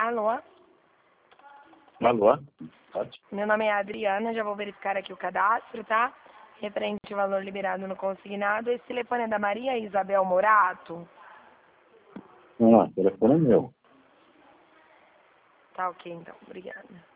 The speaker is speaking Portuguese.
Alô? Alô? Pode? Meu nome é Adriana, já vou verificar aqui o cadastro, tá? Referente ao valor liberado no consignado. Esse telefone é da Maria Isabel Morato? Não, o telefone é meu. Tá ok, então. Obrigada.